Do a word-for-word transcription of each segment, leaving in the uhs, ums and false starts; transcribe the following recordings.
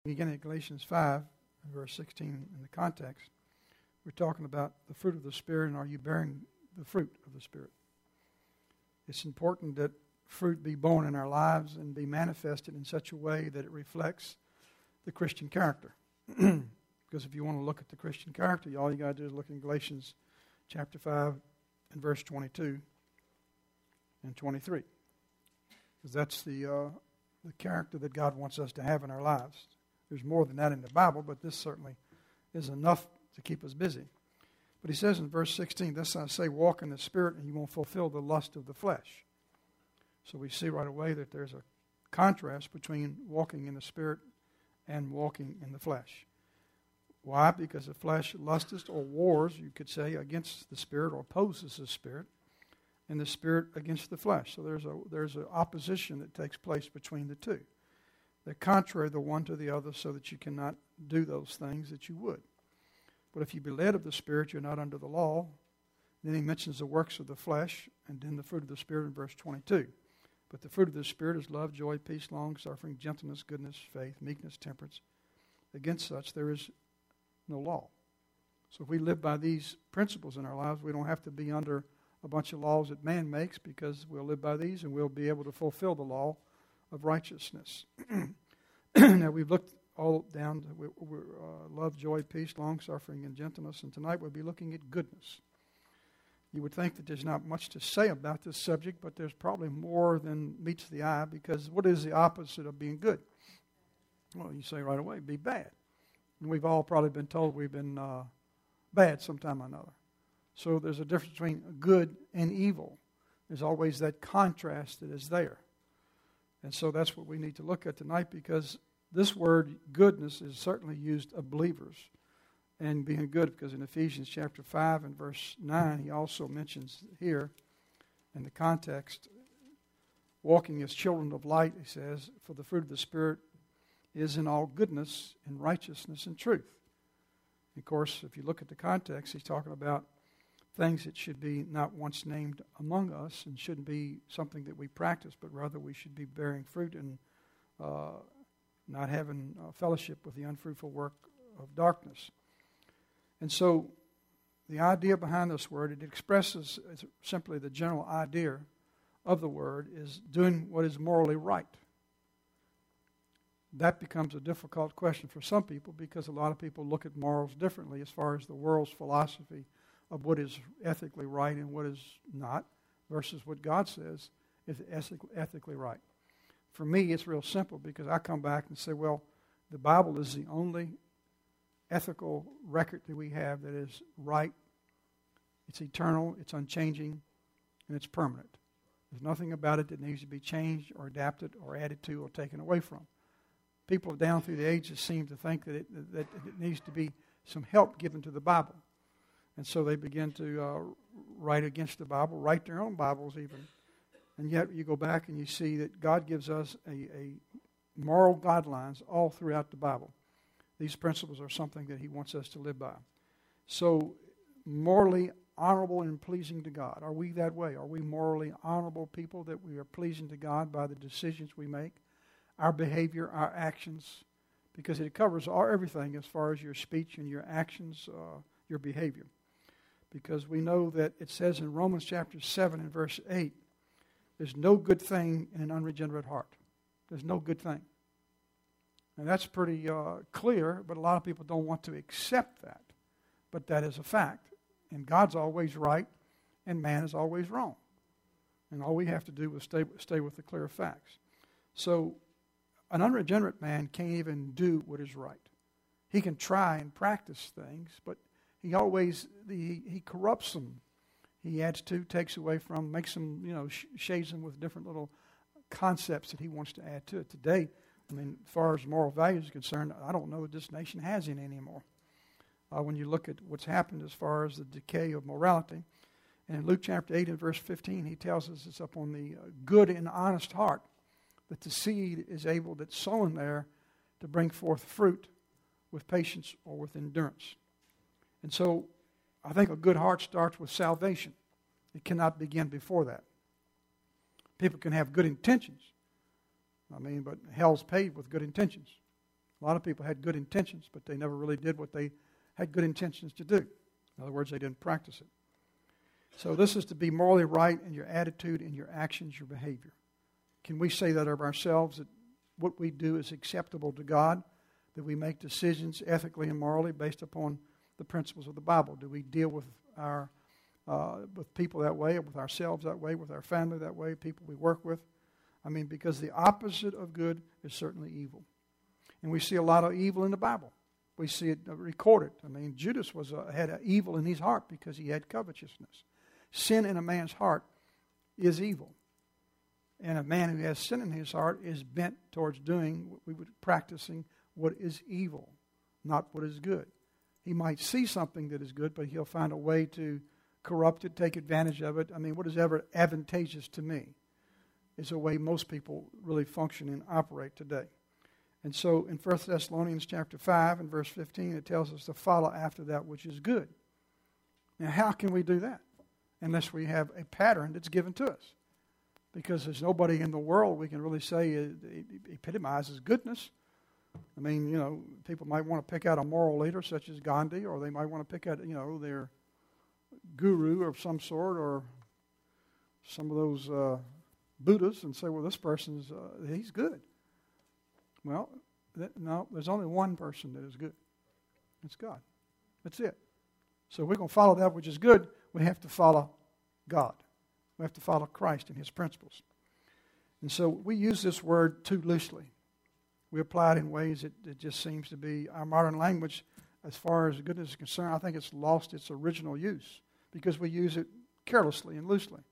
Beginning at Galatians five, verse sixteen in the context, we're talking about the fruit of the Spirit, and are you bearing the fruit of the Spirit? It's important that fruit be born in our lives and be manifested in such a way that it reflects the Christian character. Because if you want to look at the Christian character, all you got to do is look in Galatians chapter five and verse twenty-two and twenty-three. Because that's the, uh, the character that God wants us to have in our lives. There's more than that in the Bible, but this certainly is enough to keep us busy. But he says in verse sixteen, "Thus I say, walk in the Spirit, and you won't fulfill the lust of the flesh." So we see right away that there's a contrast between walking in the Spirit and walking in the flesh. Why? Because the flesh lusteth or wars, you could say, against the Spirit, or opposes the Spirit, and the Spirit against the flesh. So there's a there's an opposition that takes place between the two. They're contrary the one to the other, so that you cannot do those things that you would. But if you be led of the Spirit, you're not under the law. Then he mentions the works of the flesh, and then the fruit of the Spirit in verse twenty-two. But the fruit of the Spirit is love, joy, peace, long-suffering, gentleness, goodness, faith, meekness, temperance. Against such there is no law. So if we live by these principles in our lives, we don't have to be under a bunch of laws that man makes, because we'll live by these and we'll be able to fulfill the law of righteousness. Now we've looked all down to we, we, uh, love, joy, peace, long-suffering, and gentleness, and tonight we'll be looking at goodness. You would think that there's not much to say about this subject, but there's probably more than meets the eye, because what is the opposite of being good? Well, you say right away, be bad. And we've all probably been told we've been uh, bad sometime or another. So there's a difference between good and evil. There's always that contrast that is there. And so that's what we need to look at tonight, because this word goodness is certainly used of believers and being good, because in Ephesians chapter five and verse nine, he also mentions here in the context, walking as children of light, he says, for the fruit of the Spirit is in all goodness and righteousness and truth. Of course, if you look at the context, he's talking about things that should be not once named among us and shouldn't be something that we practice, but rather we should be bearing fruit and uh, not having uh, fellowship with the unfruitful work of darkness. And so the idea behind this word, it expresses simply the general idea of the word is doing what is morally right. That becomes a difficult question for some people, because a lot of people look at morals differently as far as the world's philosophy of what is ethically right and what is not, versus what God says is ethically right. For me, it's real simple, because I come back and say, well, the Bible is the only ethical record that we have that is right. It's eternal, it's unchanging, and it's permanent. There's nothing about it that needs to be changed or adapted or added to or taken away from. People down through the ages seem to think that it, that it needs to be some help given to the Bible. And so they begin to uh, write against the Bible, write their own Bibles even. And yet you go back and you see that God gives us a, a moral guidelines all throughout the Bible. These principles are something that he wants us to live by. So morally honorable and pleasing to God. Are we that way? Are we morally honorable people, that we are pleasing to God by the decisions we make, our behavior, our actions? Because it covers all, everything as far as your speech and your actions, uh, your behavior. Because we know that it says in Romans chapter seven and verse eight, there's no good thing in an unregenerate heart. There's no good thing. And that's pretty uh, clear, but a lot of people don't want to accept that. But that is a fact. And God's always right, and man is always wrong. And all we have to do is stay, stay with the clear facts. So an unregenerate man can't even do what is right. He can try and practice things, but he always, he, he corrupts them. He adds to, takes away from, makes them, you know, sh- shades them with different little concepts that he wants to add to it. Today, I mean, as far as moral values are concerned, I don't know that this nation has any anymore. Uh, when you look at what's happened as far as the decay of morality. And in Luke chapter eight and verse fifteen, he tells us it's up on the uh, good and honest heart that the seed is able, that's sown there, to bring forth fruit with patience or with endurance. And so I think a good heart starts with salvation. It cannot begin before that. People can have good intentions. I mean, but hell's paved with good intentions. A lot of people had good intentions, but they never really did what they had good intentions to do. In other words, they didn't practice it. So this is to be morally right in your attitude, in your actions, your behavior. Can we say that of ourselves, that what we do is acceptable to God, that we make decisions ethically and morally based upon the principles of the Bible? Do we deal with our uh, with people that way, with ourselves that way, with our family that way, people we work with? I mean, because the opposite of good is certainly evil. And we see a lot of evil in the Bible. We see it recorded. I mean, Judas was a, had an evil in his heart because he had covetousness. Sin in a man's heart is evil. And a man who has sin in his heart is bent towards doing what we would practicing what is evil, not what is good. He might see something that is good, but he'll find a way to corrupt it, take advantage of it. I mean, what is ever advantageous to me is a way most people really function and operate today. And so in First Thessalonians chapter five and verse fifteen, it tells us to follow after that which is good. Now, how can we do that unless we have a pattern that's given to us? Because there's nobody in the world we can really say it epitomizes goodness. I mean, you know, people might want to pick out a moral leader such as Gandhi, or they might want to pick out, you know, their guru of some sort, or some of those uh, Buddhas, and say, well, this person's, uh, he's good. Well, that, no, there's only one person that is good. It's God. That's it. So if we're going to follow that which is good, we have to follow God. We have to follow Christ and His principles. And so we use this word too loosely. We apply it in ways that it just seems to be our modern language, as far as goodness is concerned. I think it's lost its original use because we use it carelessly and loosely.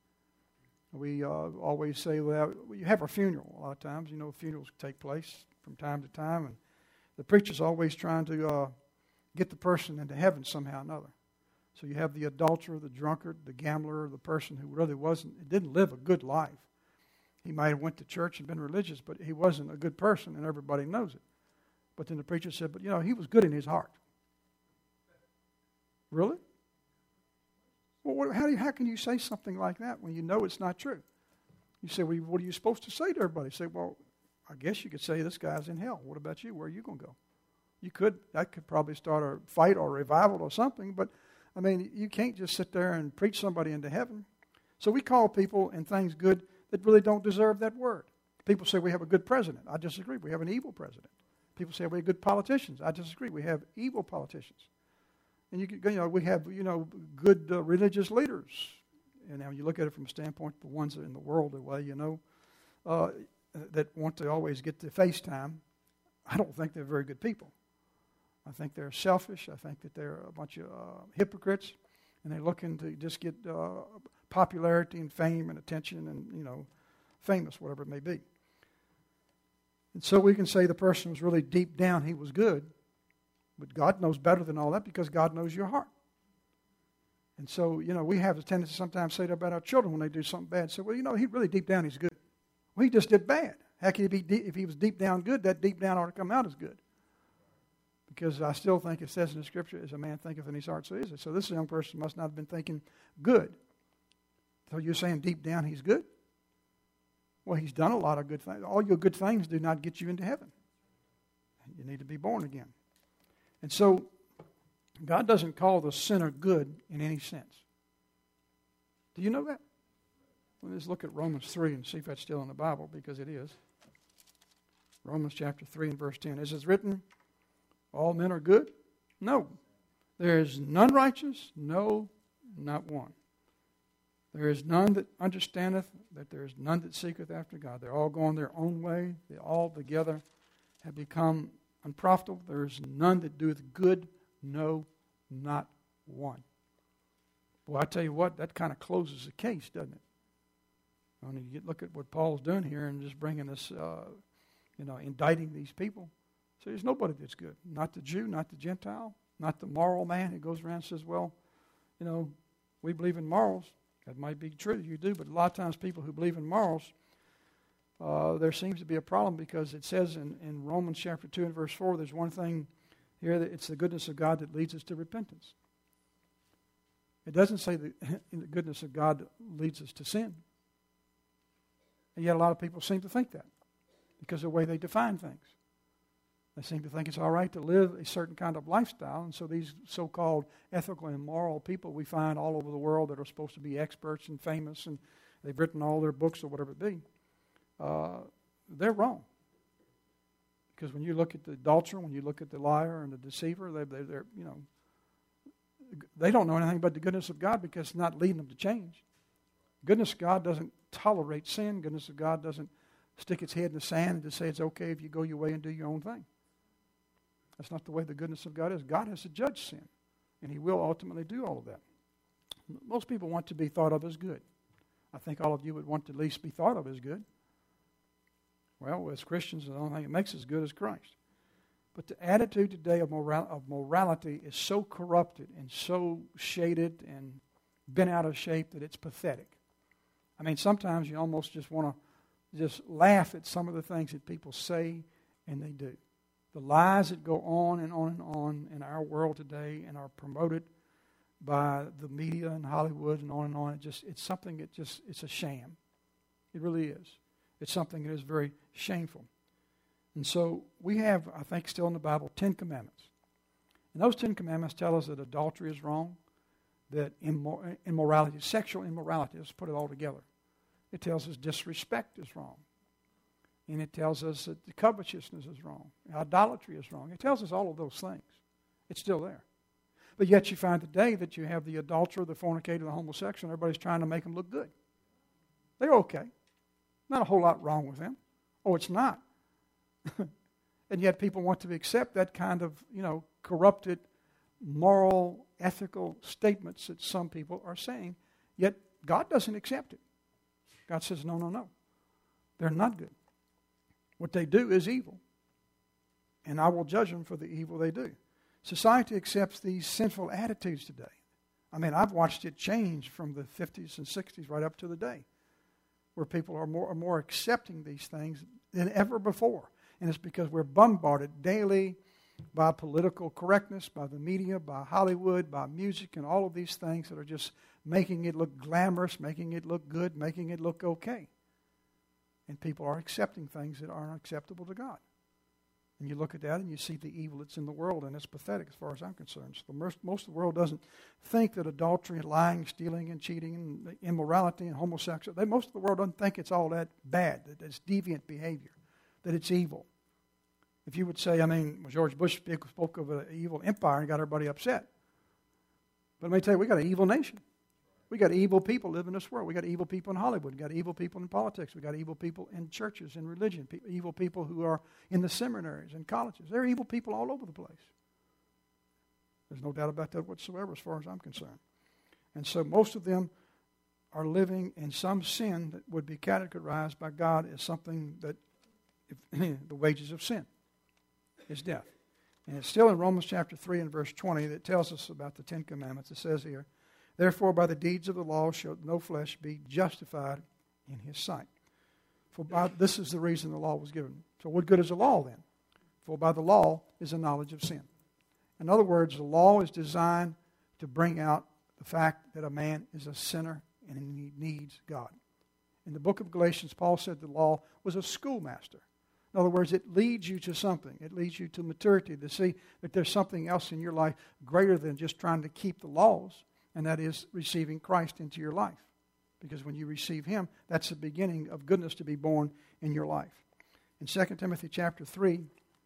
We uh, always say, well, you have a funeral a lot of times. You know, funerals take place from time to time, and the preacher's always trying to uh, get the person into heaven somehow or another. So you have the adulterer, the drunkard, the gambler, the person who really wasn't, didn't live a good life. He might have went to church and been religious, but he wasn't a good person, and everybody knows it. But then the preacher said, but you know, he was good in his heart. Really? Well, what, how, do you, how can you say something like that when you know it's not true? You say, well, what are you supposed to say to everybody? You say, well, I guess you could say this guy's in hell. What about you? Where are you going to go? You could. That could probably start a fight or a revival or something, but I mean, you can't just sit there and preach somebody into heaven. So we call people and things good that really don't deserve that word. People say we have a good president. I disagree. We have an evil president. People say we have good politicians. I disagree. We have evil politicians. And you, you know, we have, you know, good uh, religious leaders. And now you look at it from a standpoint of the ones that are in the world the way, you know, uh, that want to always get the face time. I don't think they're very good people. I think they're selfish. I think that they're a bunch of uh, hypocrites, and they're looking to just get uh, popularity and fame and attention and, you know, famous, whatever it may be. And so we can say the person was really deep down, he was good, but God knows better than all that because God knows your heart. And so, you know, we have a tendency to sometimes say that about our children when they do something bad. Say, well, you know, he really deep down, he's good. Well, he just did bad. How can he be deep, if he was deep down good, that deep down ought to come out as good. Because I still think it says in the Scripture, as a man thinketh in his heart, so is it. So this young person must not have been thinking good. So you're saying deep down he's good? Well, he's done a lot of good things. All your good things do not get you into heaven. You need to be born again. And so God doesn't call the sinner good in any sense. Do you know that? Let's look at Romans three and see if that's still in the Bible, because it is. Romans chapter three and verse ten. Is it written, all men are good? No. There is none righteous, no, not one. There is none that understandeth, that there is none that seeketh after God. They're all going their own way. They all together have become unprofitable. There is none that doeth good, no, not one. Well, I tell you what, that kind of closes the case, doesn't it? I mean, you look at what Paul's doing here and just bringing this, uh, you know, indicting these people. So there's nobody that's good. Not the Jew, not the Gentile, not the moral man who goes around and says, well, you know, we believe in morals. That might be true, you do, but a lot of times people who believe in morals, uh, there seems to be a problem because it says in, in Romans chapter two and verse four, there's one thing here, that it's the goodness of God that leads us to repentance. It doesn't say that the goodness of God leads us to sin. And yet a lot of people seem to think that because of the way they define things. They seem to think it's all right to live a certain kind of lifestyle. And so these so-called ethical and moral people we find all over the world that are supposed to be experts and famous, and they've written all their books or whatever it be, uh, they're wrong. Because when you look at the adulterer, when you look at the liar and the deceiver, they, they, they're, you know, they don't know anything but the goodness of God because it's not leading them to change. Goodness of God doesn't tolerate sin. Goodness of God doesn't stick its head in the sand and just say it's okay if you go your way and do your own thing. That's not the way the goodness of God is. God has to judge sin, and He will ultimately do all of that. Most people want to be thought of as good. I think all of you would want to at least be thought of as good. Well, as Christians, the only thing that makes us good is Christ. But the attitude today of, moral, of morality is so corrupted and so shaded and bent out of shape that it's pathetic. I mean, sometimes you almost just want to just laugh at some of the things that people say and they do. The lies that go on and on and on in our world today and are promoted by the media and Hollywood and on and on, it just it's something that just, it's a sham. It really is. It's something that is very shameful. And so we have, I think, still in the Bible, Ten Commandments. And those Ten Commandments tell us that adultery is wrong, that immor- immorality, sexual immorality, let's put it all together. It tells us disrespect is wrong. And it tells us that the covetousness is wrong. Idolatry is wrong. It tells us all of those things. It's still there. But yet you find today that you have the adulterer, the fornicator, the homosexual, and everybody's trying to make them look good. They're okay. Not a whole lot wrong with them. Oh, it's not. And yet people want to accept that kind of, you know, corrupted, moral, ethical statements that some people are saying. Yet God doesn't accept it. God says, no, no, no. They're not good. What they do is evil. And I will judge them for the evil they do. Society accepts these sinful attitudes today. I mean, I've watched it change from the fifties and sixties right up to the day, where people are more and more accepting these things than ever before. And it's because we're bombarded daily by political correctness, by the media, by Hollywood, by music, and all of these things that are just making it look glamorous, making it look good, making it look okay. And people are accepting things that aren't acceptable to God. And you look at that and you see the evil that's in the world, and it's pathetic as far as I'm concerned. So most, most of the world doesn't think that adultery and lying, stealing and cheating and immorality and homosexuality, they, most of the world doesn't think it's all that bad, that it's deviant behavior, that it's evil. If you would say, I mean, George Bush spoke of an evil empire and got everybody upset. But let me tell you, we got an evil nation. We got evil people living in this world. We got evil people in Hollywood. We got evil people in politics. We got evil people in churches and religion. Pe- evil people who are in the seminaries and colleges. There are evil people all over the place. There's no doubt about that whatsoever as far as I'm concerned. And so most of them are living in some sin that would be categorized by God as something that, if, the wages of sin is death. And it's still in Romans chapter three and verse twenty that tells us about the Ten Commandments. It says here, therefore, by the deeds of the law shall no flesh be justified in his sight. For by, this is the reason the law was given. So what good is the law then? For by the law is the knowledge of sin. In other words, the law is designed to bring out the fact that a man is a sinner and he needs God. In the book of Galatians, Paul said the law was a schoolmaster. In other words, it leads you to something. It leads you to maturity, to see that there's something else in your life greater than just trying to keep the laws. And that is receiving Christ into your life. Because when you receive Him, that's the beginning of goodness to be born in your life. In Second Timothy chapter three,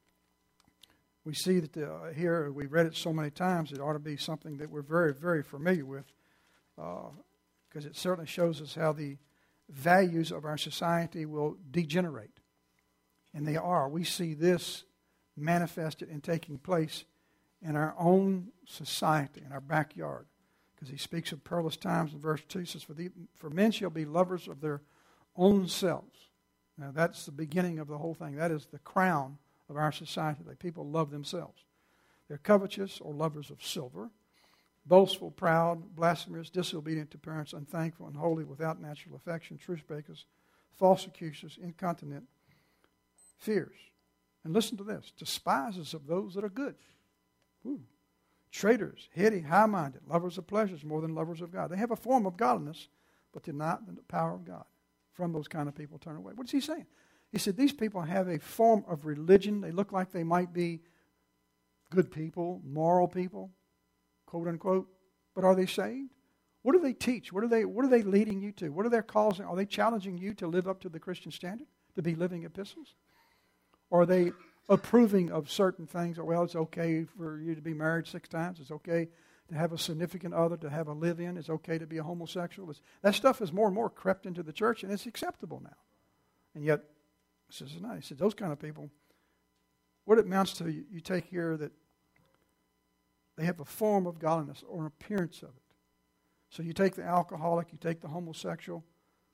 we see that the, uh, here, we've read it so many times, it ought to be something that we're very, very familiar with. Because uh, it certainly shows us how the values of our society will degenerate. And they are. We see this manifested and taking place in our own society, in our backyard. Because he speaks of perilous times in verse two. He says, for, the, for men shall be lovers of their own selves. Now that's the beginning of the whole thing. That is the crown of our society. That people love themselves. They're covetous or lovers of silver, boastful, proud, blasphemous, disobedient to parents, unthankful, unholy, without natural affection, truce breakers, false accusers, incontinent, fierce. And listen to this. Despisers of those that are good. Ooh. Traitors, heady, high-minded, lovers of pleasures more than lovers of God. They have a form of godliness, but deny the power of God. From those kind of people turn away. What is he saying? He said, these people have a form of religion. They look like they might be good people, moral people, quote unquote, but are they saved? What do they teach? What are they, what are they leading you to? What are they causing? Are they challenging you to live up to the Christian standard, to be living epistles? Or are they approving of certain things? Or, well, it's okay for you to be married six times. It's okay to have a significant other, to have a live-in. It's okay to be a homosexual. It's, that stuff is more and more crept into the church, and it's acceptable now. And yet, this is not. He said, those kind of people, what it amounts to, you, you take here that they have a form of godliness or an appearance of it. So you take the alcoholic, you take the homosexual,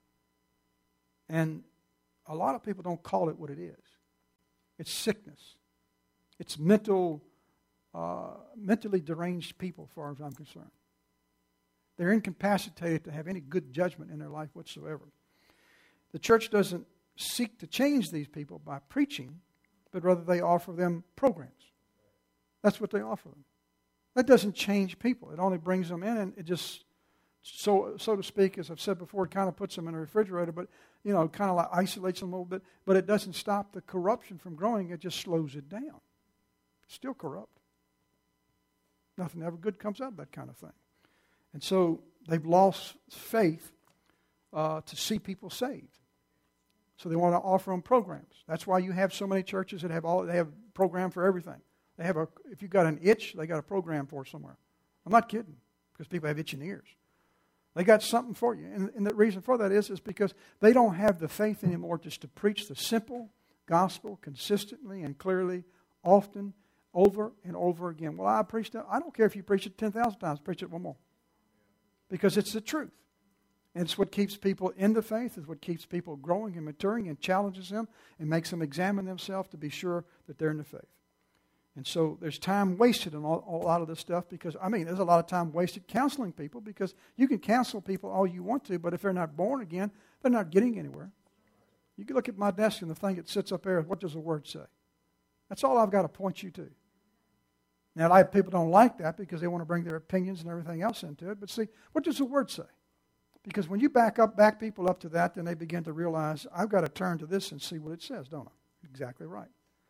and a lot of people don't call it what it is. It's sickness. It's mental, uh, mentally deranged people, as far as I'm concerned. They're incapacitated to have any good judgment in their life whatsoever. The church doesn't seek to change these people by preaching, but rather they offer them programs. That's what they offer them. That doesn't change people. It only brings them in, and it just, so so to speak, as I've said before, it kind of puts them in a refrigerator, but, you know, kind of like isolates them a little bit, but it doesn't stop the corruption from growing. It just slows it down. It's still corrupt. Nothing ever good comes out of that kind of thing. And so they've lost faith uh, to see people saved. So they want to offer them programs. That's why you have so many churches that have all they have a program for everything. They have a if you've got an itch, they got a program for it somewhere. I'm not kidding, because people have itching ears. They got something for you. And, and the reason for that is, is because they don't have the faith anymore just to preach the simple gospel consistently and clearly, often, over and over again. Well, I preached it. I don't care if you preach it ten thousand times. Preach it one more. Because it's the truth. And it's what keeps people in the faith. It's what keeps people growing and maturing and challenges them and makes them examine themselves to be sure that they're in the faith. And so there's time wasted on all, a lot of this stuff because, I mean, there's a lot of time wasted counseling people because you can counsel people all you want to, but if they're not born again, they're not getting anywhere. You can look at my desk and the thing that sits up there, what does the Word say? That's all I've got to point you to. Now, a lot of people don't like that because they want to bring their opinions and everything else into it, but see, what does the Word say? Because when you back up, back people up to that, then they begin to realize, I've got to turn to this and see what it says, don't I? Exactly right.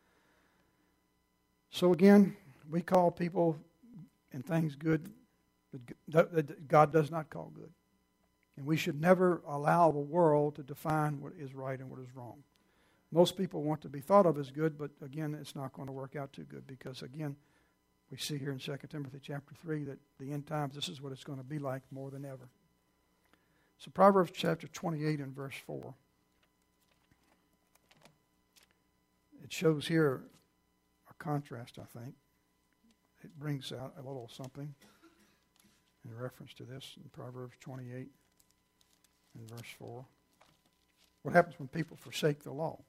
So again, we call people and things good, but God does not call good. And we should never allow the world to define what is right and what is wrong. Most people want to be thought of as good, but again, it's not going to work out too good because, again, we see here in Second Timothy chapter three that the end times, this is what it's going to be like more than ever. So Proverbs chapter twenty-eight and verse four. It shows here a contrast, I think. It brings out a little something in reference to this in Proverbs twenty-eight and verse four. What happens when people forsake the law?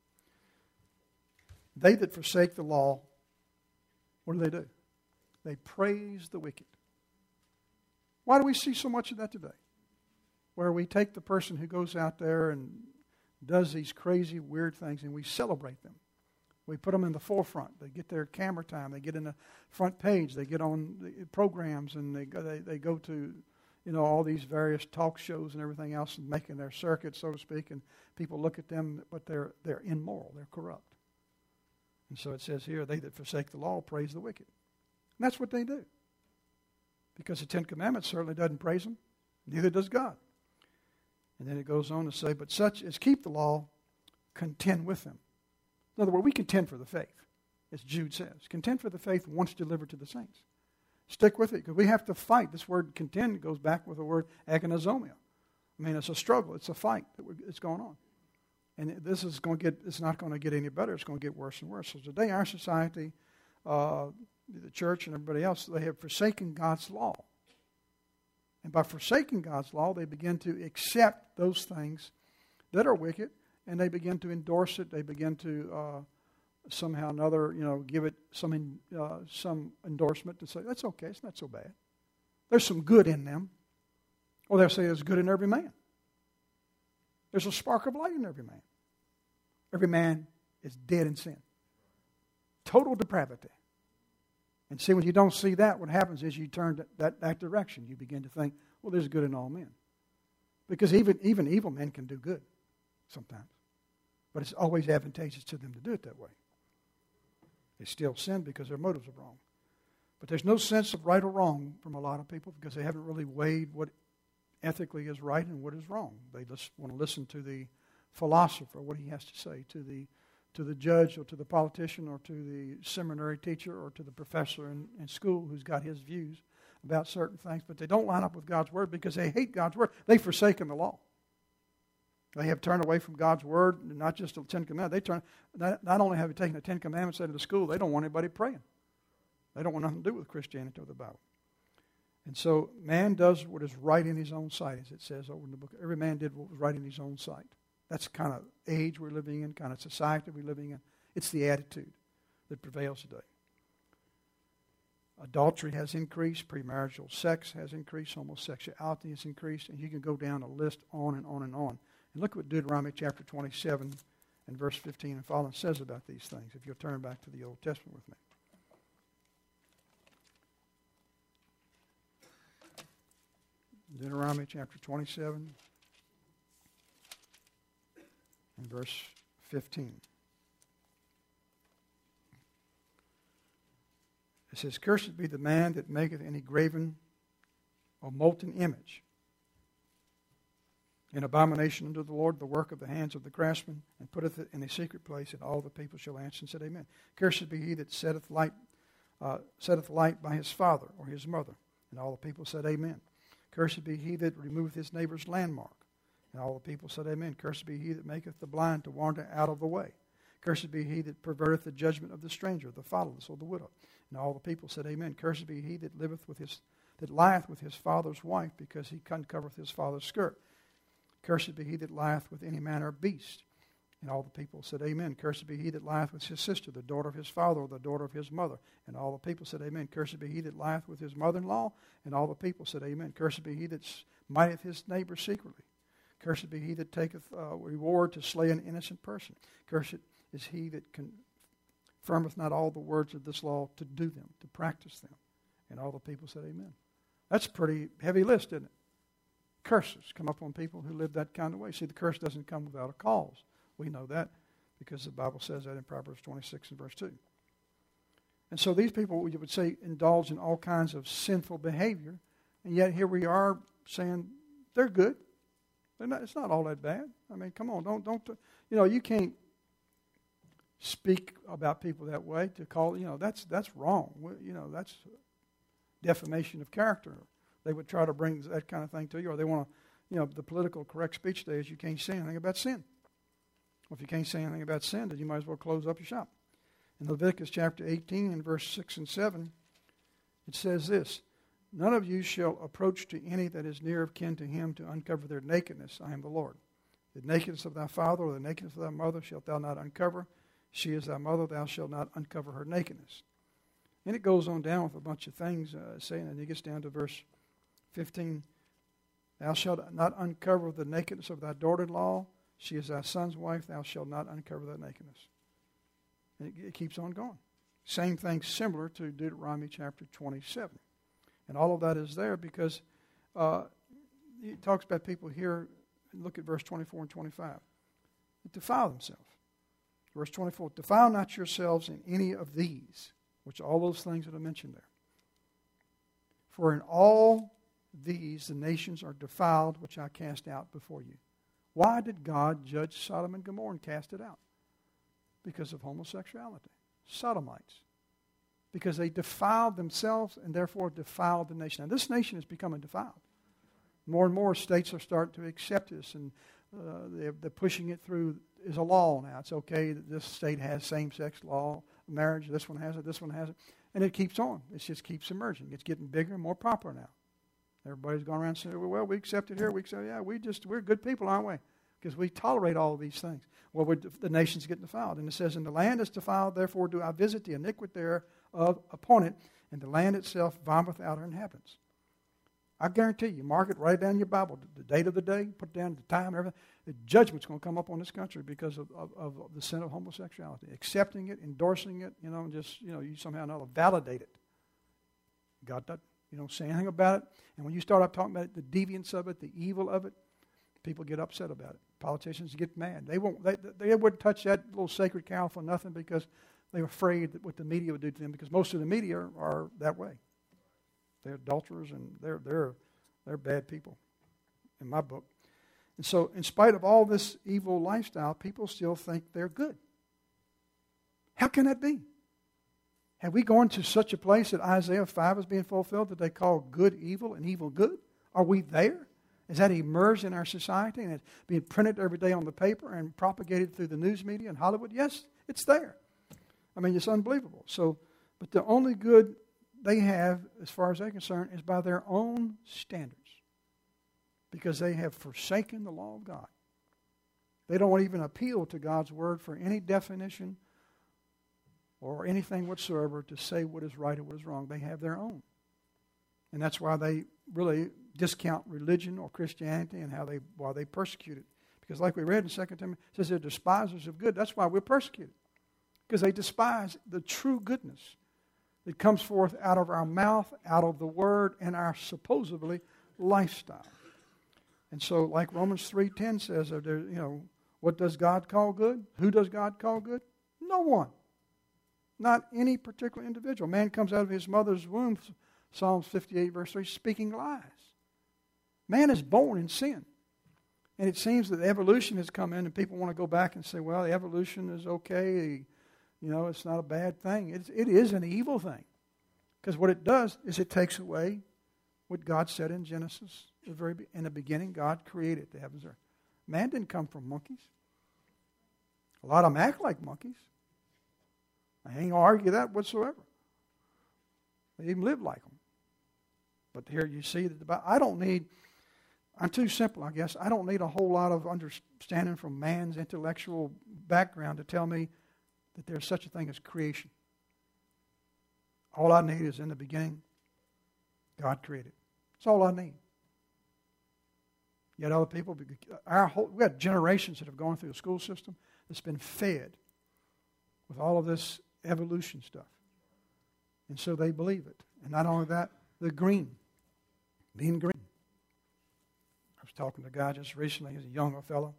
They that forsake the law, what do they do? They praise the wicked. Why do we see so much of that today? Where we take the person who goes out there and does these crazy, weird things, and we celebrate them. We put them in the forefront. They get their camera time. They get in the front page. They get on the programs, and they go, they, they go to, you know, all these various talk shows and everything else, and making their circuit, so to speak. And people look at them, but they're they're immoral. They're corrupt. And so it says here, they that forsake the law praise the wicked. And that's what they do. Because the Ten Commandments certainly doesn't praise them. Neither does God. And then it goes on to say, but such as keep the law, contend with them. In other words, we contend for the faith, as Jude says. Contend for the faith once delivered to the saints. Stick with it, because we have to fight. This word contend goes back with the word agonizomia. I mean, it's a struggle. It's a fight that's going on. And this is going to get, it's not going to get any better. It's going to get worse and worse. So today, our society, uh, the church and everybody else, they have forsaken God's law. And by forsaking God's law, they begin to accept those things that are wicked, and they begin to endorse it. They begin to uh, somehow or another, you know, give it some in, uh, some endorsement to say, that's okay, it's not so bad. There's some good in them. Or they'll say there's good in every man. There's a spark of light in every man. Every man is dead in sin. Total depravity. And see, when you don't see that, what happens is you turn that, that, that direction. You begin to think, well, there's good in all men. Because even, even evil men can do good sometimes. But it's always advantageous to them to do it that way. They still sin because their motives are wrong. But there's no sense of right or wrong from a lot of people because they haven't really weighed what ethically is right and what is wrong. They just want to listen to the philosopher, what he has to say, to the to the judge or to the politician or to the seminary teacher or to the professor in, in school who's got his views about certain things. But they don't line up with God's Word because they hate God's Word. They've forsaken the law. They have turned away from God's Word, not just the Ten Commandments. They turn, not, not only have they taken the Ten Commandments out of the school, they don't want anybody praying. They don't want nothing to do with Christianity or the Bible. And so man does what is right in his own sight, as it says over in the book. Every man did what was right in his own sight. That's the kind of age we're living in, kind of society we're living in. It's the attitude that prevails today. Adultery has increased, premarital sex has increased, homosexuality has increased, and you can go down a list on and on and on. And look what Deuteronomy chapter twenty-seven and verse fifteen and following says about these things, if you'll turn back to the Old Testament with me. Deuteronomy chapter twenty-seven and verse fifteen. It says, "Cursed be the man that maketh any graven or molten image, an abomination unto the Lord, the work of the hands of the craftsman, and putteth it in a secret place, and all the people shall answer and said, Amen. Cursed be he that setteth light, uh, setteth light by his father or his mother, and all the people said, Amen. Cursed be he that removeth his neighbor's landmark, and all the people said, Amen. Cursed be he that maketh the blind to wander out of the way. Cursed be he that perverteth the judgment of the stranger, the fatherless, or the widow. And all the people said, Amen. Cursed be he that liveth with his, that lieth with his father's wife, because he uncovereth his father's skirt. Cursed be he that lieth with any manner of beast. And all the people said, Amen. Cursed be he that lieth with his sister, the daughter of his father, or the daughter of his mother. And all the people said, Amen. Cursed be he that lieth with his mother-in-law. And all the people said, Amen. Cursed be he that smiteth his neighbor secretly. Cursed be he that taketh uh, reward to slay an innocent person. Cursed is he that confirmeth not all the words of this law to do them, to practice them. And all the people said, Amen. That's a pretty heavy list, isn't it? Curses come upon people who live that kind of way. See, the curse doesn't come without a cause. We know that because the Bible says that in Proverbs twenty-six and verse two. And so these people, you would say, indulge in all kinds of sinful behavior, and yet here we are saying they're good. They're not, it's not all that bad. I mean, come on, don't, don't, you know, you can't speak about people that way to call, you know, that's that's wrong. You know, that's defamation of character. They would try to bring that kind of thing to you, or they want to, you know, the political correct speech today is you can't say anything about sin. Well, if you can't say anything about sin, then you might as well close up your shop. In Leviticus chapter eighteen and verse six and seven, it says this, None of you shall approach to any that is near of kin to him to uncover their nakedness. I am the Lord. The nakedness of thy father or the nakedness of thy mother shalt thou not uncover. She is thy mother, thou shalt not uncover her nakedness. And it goes on down with a bunch of things, uh, saying, and it gets down to verse fifteen, Thou shalt not uncover the nakedness of thy daughter-in-law. She is thy son's wife. Thou shalt not uncover thy nakedness. And it, it keeps on going. Same thing similar to Deuteronomy chapter twenty-seven. And all of that is there because uh, he talks about people here. Look at verse twenty-four and twenty-five. That defile themselves. Verse twenty-four, Defile not yourselves in any of these, which are all those things that are mentioned there. For in all these the nations are defiled, which I cast out before you. Why did God judge Sodom and Gomorrah and cast it out? Because of homosexuality. Sodomites. Because they defiled themselves and therefore defiled the nation. Now this nation is becoming defiled. More and more states are starting to accept this, and uh, they're, they're pushing it through as a law now. It's okay that this state has same-sex law, marriage, this one has it, this one has it. And it keeps on. It just keeps emerging. It's getting bigger and more popular now. Everybody's going around saying, well, we accept it here. We accept, yeah, we just, we're good people, aren't we? Because we tolerate all of these things. Well, we're, the nation's getting defiled. And it says, and the land is defiled, therefore do I visit the iniquity thereof upon it, and the land itself vomiteth out her inhabitants. I guarantee you, mark it right down in your Bible, the date of the day, put down the time and everything. The judgment's going to come up on this country because of, of, of the sin of homosexuality. Accepting it, endorsing it, you know, and just, you know, you somehow or another validate it. God doesn't. You don't say anything about it. And when you start up talking about it, the deviance of it, the evil of it, people get upset about it. politicians get mad. They won't. They, they wouldn't touch that little sacred cow for nothing because they were afraid that what the media would do to them. Because most of the media are, are that way. They're adulterers and they're they're they're bad people, in my book. And so, in spite of all this evil lifestyle, people still think they're good. How can that be? Have we gone to such a place that Isaiah five is being fulfilled that they call good evil and evil good? Are we there? Is that emerged in our society and it's being printed every day on the paper and propagated through the news media in Hollywood? Yes, it's there. I mean, it's unbelievable. So, but the only good they have, as far as they're concerned, is by their own standards. Because they have forsaken the law of God. They don't even appeal to God's word for any definition or anything whatsoever to say what is right and what is wrong. They have their own. And that's why they really discount religion or Christianity and how they why they persecute it. Because like we read in Second Timothy, it says they're despisers of good. That's why we're persecuted. Because they despise the true goodness that comes forth out of our mouth, out of the word, and our supposedly lifestyle. And so, like Romans three ten says, there, you know, what does God call good? Who does God call good? No one. Not any particular individual. Man comes out of his mother's womb, Psalms fifty-eight, verse three, speaking lies. Man is born in sin. And it seems that evolution has come in and people want to go back and say, well, the evolution is okay. You know, it's not a bad thing. It's, it is an evil thing. Because what it does is it takes away what God said in Genesis. The very be- in the beginning, God created the heavens and earth. Man didn't come from monkeys. A lot of them act like monkeys. I ain't going to argue that whatsoever. They even live like them. But here you see that the, I don't need, I'm too simple, I guess. I don't need a whole lot of understanding from man's intellectual background to tell me that there's such a thing as creation. All I need is in the beginning, God created. That's all I need. Yet other people, our whole, we have generations that have gone through the school system that's been fed with all of this evolution stuff. And so they believe it. And not only that, they're green. Being green. I was talking to a guy just recently, he's a younger fellow.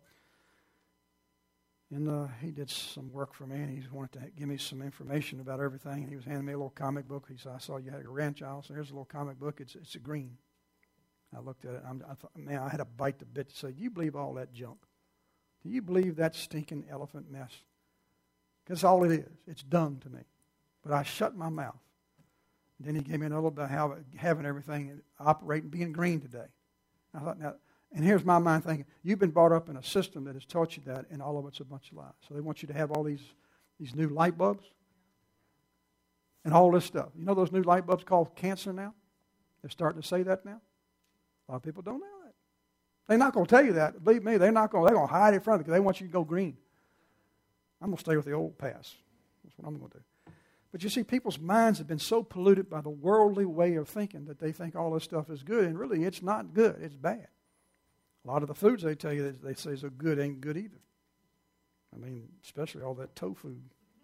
And uh, he did some work for me, and he wanted to give me some information about everything. And he was handing me a little comic book. He said, I saw you had a ranch house, so here's a little comic book. It's it's a green. I looked at it. I'm, I thought, man, I had to bite the bit to say, do you believe all that junk? Do you believe that stinking elephant mess? Because all it is. It's dung to me. But I shut my mouth. And then he gave me another about how having everything operate and being green today. I thought, now, and here's my mind thinking, you've been brought up in a system that has taught you that, and all of it's a bunch of lies. So they want you to have all these, these new light bulbs and all this stuff. You know those new light bulbs called cancer now? They're starting to say that now. A lot of people don't know that. They're not going to tell you that. Believe me, they're not going. They're going to hide it from you because they want you to go green. I'm going to stay with the old pass. That's what I'm going to do. But you see, people's minds have been so polluted by the worldly way of thinking that they think all this stuff is good, and really it's not good. It's bad. A lot of the foods they tell you that they say is good ain't good either. I mean, especially all that tofu.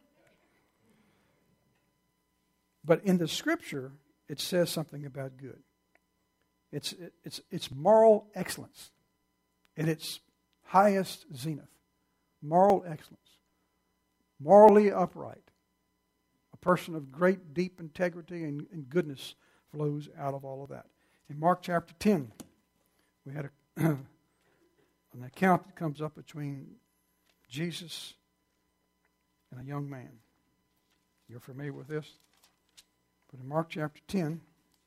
But in the Scripture, it says something about good. It's it's it's moral excellence in its highest zenith. Moral excellence. Morally upright. A person of great, deep integrity and, and goodness flows out of all of that. In Mark chapter ten, we had a, an account that comes up between Jesus and a young man. You're familiar with this? But in Mark chapter ten,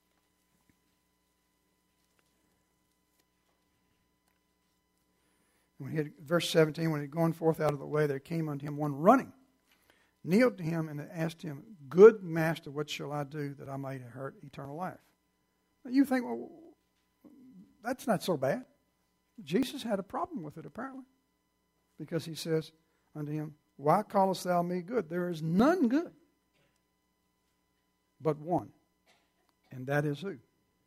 when he had, verse seventeen, when he had gone forth out of the way, there came unto him one running, kneeled to him, and asked him, Good master, what shall I do that I may inherit eternal life? Now you think, well, that's not so bad. Jesus had a problem with it, apparently, because he says unto him, Why callest thou me good? There is none good but one, and that is who?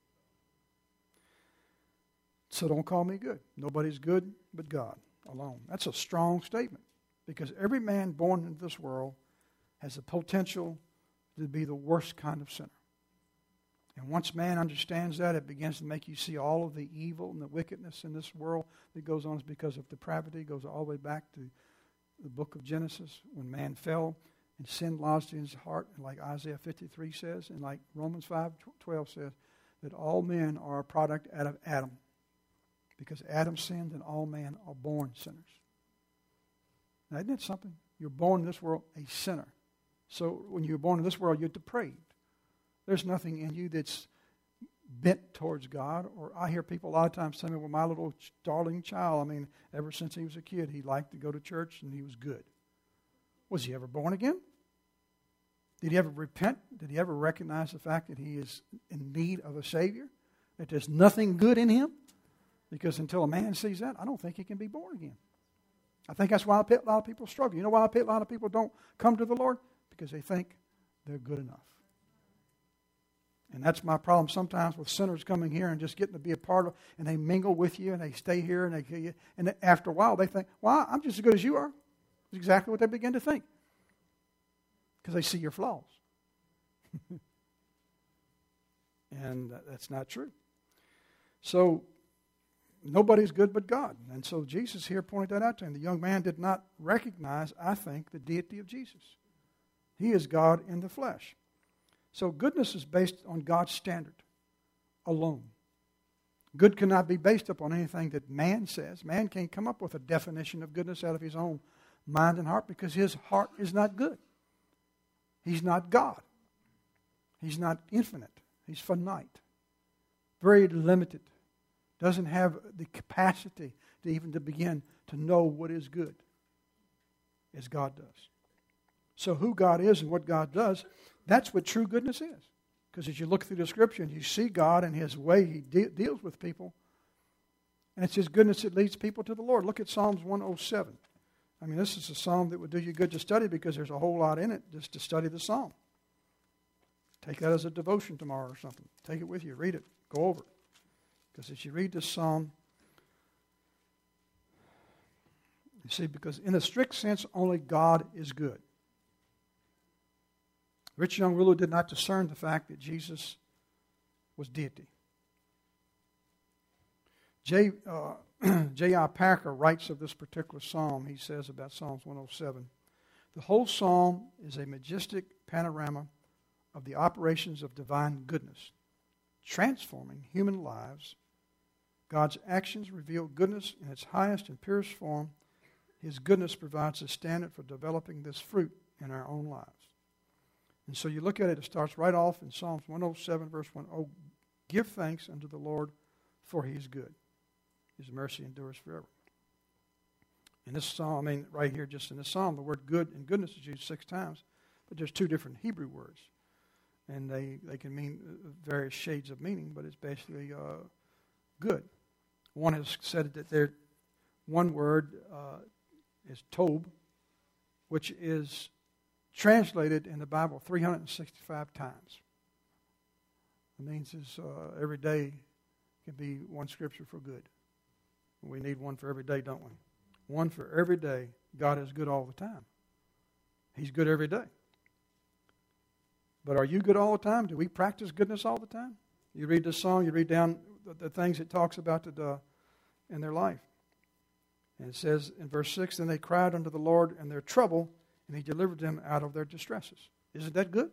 So don't call me good. Nobody's good but God alone. That's a strong statement, because every man born into this world has the potential to be the worst kind of sinner. And once man understands that, it begins to make you see all of the evil and the wickedness in this world that goes on. Is because of depravity. It goes all the way back to the book of Genesis when man fell and sin lodged in his heart. And like Isaiah fifty-three says, and like Romans five twelve says, that all men are a product out of Adam. Because Adam sinned and all men are born sinners. Now, isn't that something? You're born in this world a sinner. So when you're born in this world, you're depraved. There's nothing in you that's bent towards God. Or I hear people a lot of times tell me, well, my little darling child, I mean, ever since he was a kid, he liked to go to church and he was good. Was he ever born again? Did he ever repent? Did he ever recognize the fact that he is in need of a Savior? That there's nothing good in him? Because until a man sees that, I don't think he can be born again. I think that's why a lot of people struggle. You know why a lot of people don't come to the Lord? Because they think they're good enough. And that's my problem sometimes with sinners coming here and just getting to be a part of, and they mingle with you and they stay here and they and after a while they think, well, I'm just as good as you are. That's exactly what they begin to think. Because they see your flaws. And that's not true. So nobody's good but God. And so Jesus here pointed that out to him. The young man did not recognize, I think, the deity of Jesus. He is God in the flesh. So goodness is based on God's standard alone. Good cannot be based upon anything that man says. Man can't come up with a definition of goodness out of his own mind and heart because his heart is not good. He's not God. He's not infinite. He's finite. Very limited. Doesn't have the capacity to even to begin to know what is good as God does. So who God is and what God does, that's what true goodness is. Because as you look through the Scripture and you see God and His way He de- deals with people, and it's His goodness that leads people to the Lord. Look at Psalms one oh seven. I mean, this is a psalm that would do you good to study because there's a whole lot in it just to study the psalm. Take that as a devotion tomorrow or something. Take it with you. Read it. Go over it. Because as you read this psalm, you see, because in a strict sense, only God is good. Rich young ruler did not discern the fact that Jesus was deity. J. Uh, J I. Packer writes of this particular psalm. He says about Psalms one oh seven, the whole psalm is a majestic panorama of the operations of divine goodness, transforming human lives. God's actions reveal goodness in its highest and purest form. His goodness provides a standard for developing this fruit in our own lives. And so you look at it, it starts right off in Psalms one oh seven, verse one. Oh, give thanks unto the Lord, for He is good. His mercy endures forever. In this psalm, I mean, right here, just in this psalm, the word good and goodness is used six times, but there's two different Hebrew words. And they, they can mean various shades of meaning, but it's basically uh, good. One has said that there, one word uh, is tob, which is translated in the Bible three hundred sixty-five times. It means is uh, every day can be one scripture for good. We need one for every day, don't we? One for every day. God is good all the time. He's good every day. But are you good all the time? Do we practice goodness all the time? You read this song, you read down the, the things it talks about to, uh, in their life. And it says in verse six, then they cried unto the Lord in their trouble, and He delivered them out of their distresses. Isn't that good?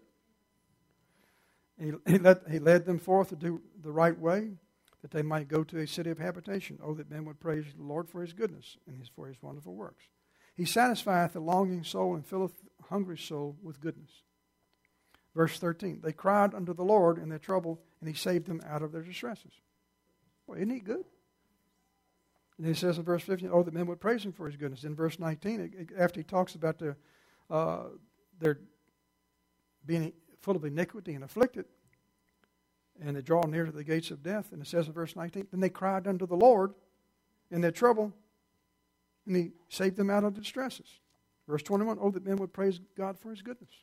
He, he, let, he led them forth to do the right way, that they might go to a city of habitation. Oh, that men would praise the Lord for His goodness and his, for His wonderful works. He satisfieth the longing soul and filleth the hungry soul with goodness. Verse thirteen, they cried unto the Lord in their trouble, and He saved them out of their distresses. Well, isn't He good? And He says in verse fifteen, oh, that men would praise Him for His goodness. In verse nineteen, after He talks about their, uh, their being full of iniquity and afflicted, and they draw near to the gates of death, and it says in verse nineteen, then they cried unto the Lord in their trouble, and He saved them out of the distresses. Verse twenty-one, oh, that men would praise God for His goodness.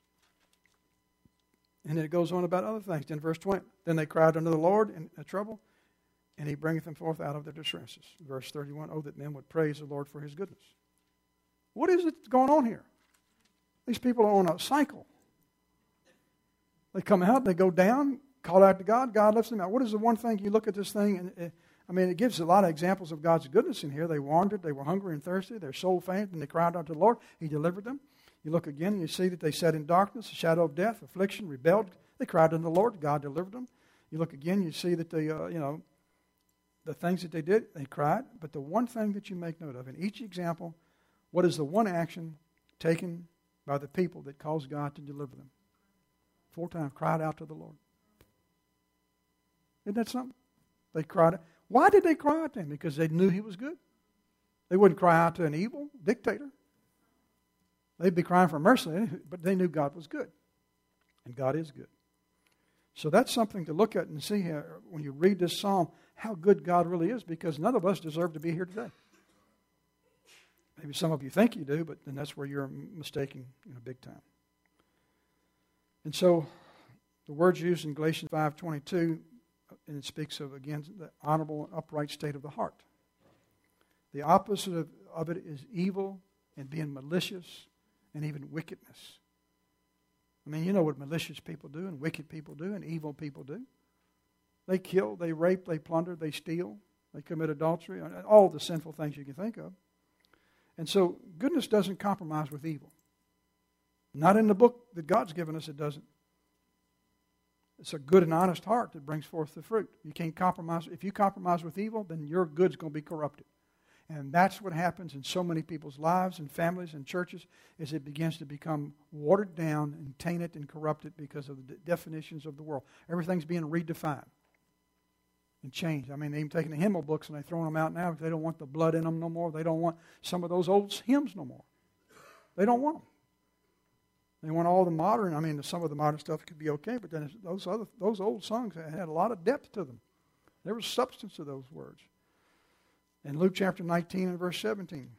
And then it goes on about other things. In verse twenty, then they cried unto the Lord in their trouble, and He bringeth them forth out of their distresses. Verse thirty-one, oh, that men would praise the Lord for His goodness. What is it going on here? These people are on a cycle. They come out, they go down, call out to God, God lifts them out. What is the one thing you look at this thing, and uh, I mean, it gives a lot of examples of God's goodness in here. They wandered, they were hungry and thirsty, their soul fainted, and they cried out to the Lord. He delivered them. You look again, and you see that they sat in darkness, a shadow of death, affliction, rebelled. They cried unto the Lord. God delivered them. You look again, you see that they, uh, you know, the things that they did, they cried. But the one thing that you make note of in each example, what is the one action taken by the people that caused God to deliver them? Four times cried out to the Lord. Isn't that something? They cried out. Why did they cry out to him? Because they knew he was good. They wouldn't cry out to an evil dictator. They'd be crying for mercy, but they knew God was good. And God is good. So that's something to look at and see how, when you read this psalm, how good God really is, because none of us deserve to be here today. Maybe some of you think you do, but then that's where you're mistaking, you know, big time. And so the words used in Galatians five twenty-two, and it speaks of, again, the honorable and upright state of the heart. The opposite of, of it is evil and being malicious and even wickedness. I mean, you know what malicious people do and wicked people do and evil people do. They kill, they rape, they plunder, they steal, they commit adultery, all the sinful things you can think of. And so goodness doesn't compromise with evil. Not in the book that God's given us, it doesn't. It's a good and honest heart that brings forth the fruit. You can't compromise. If you compromise with evil, then your good's going to be corrupted. And that's what happens in so many people's lives and families and churches, is it begins to become watered down and tainted and corrupted because of the definitions of the world. Everything's being redefined and changed. I mean, they've even taken the hymnal books and they're throwing them out now because they don't want the blood in them no more. They don't want some of those old hymns no more. They don't want them. They want all the modern. I mean, some of the modern stuff could be okay, but then those other those old songs had a lot of depth to them. There was substance to those words. In Luke chapter nineteen and verse seventeen,